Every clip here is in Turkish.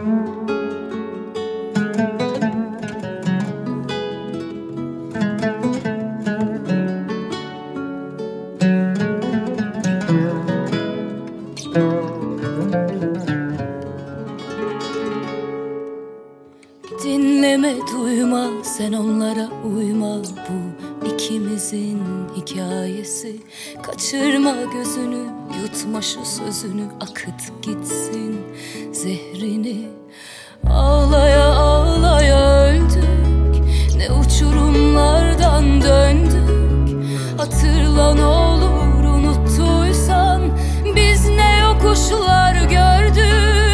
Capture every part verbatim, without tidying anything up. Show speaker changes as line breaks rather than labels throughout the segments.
Dinleme, duyma, sen onlara uyma. Bu ikimizin hikayesi. Kaçırma gözünü, yutma şu sözünü. Akıt gitsin zehrini. Ağlaya ağlaya öldük, ne uçurumlardan döndük. Hatırla ne olur, unuttuysan biz ne yokuşlar gördük.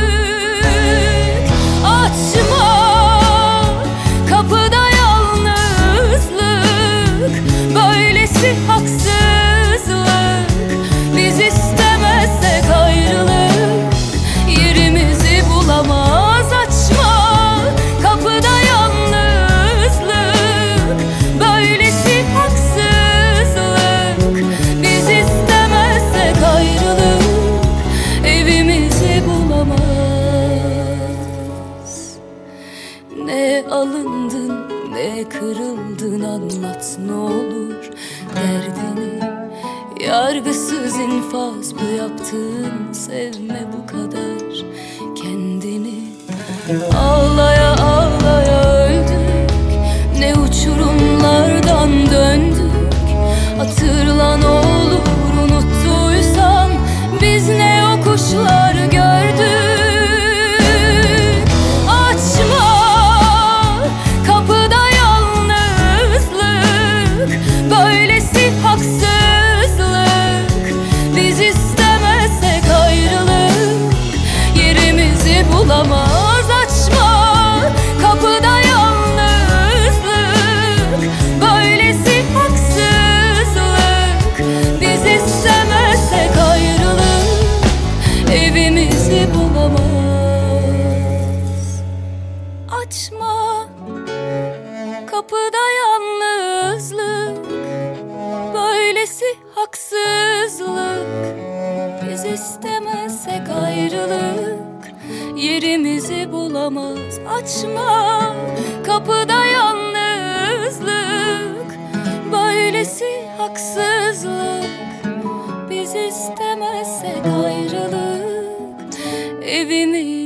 Açma kapıda yalnızlık, böylesi haksızlık. Biz istemezsek ayrılık yerimizi bulamaz. Açma kapıda yalnızlık, böylesi haksızlık. Biz istemezsek ayrılık evimizi bulamaz. Ne alındın, ne kırıldın, anlat ne olur derdini. Yargısız infaz bu yaptığın, sevme bu kadar kendini. Ağlaya ağlaya öldük, ne uçurumlardan döndük. Hatırla ne olur, unuttuysan biz ne yokuşlar gördük. Bulamaz. Açma kapıda yalnızlık, böylesi haksızlık. Biz istemezsek ayrılık evimizi bulamaz. Açma kapıda yalnızlık, böylesi haksızlık. Biz istemezsek ayrılık yerimizi bulamaz. Açma kapıda yalnızlık, böylesi haksızlık. Biz istemezsek ayrılık evimizi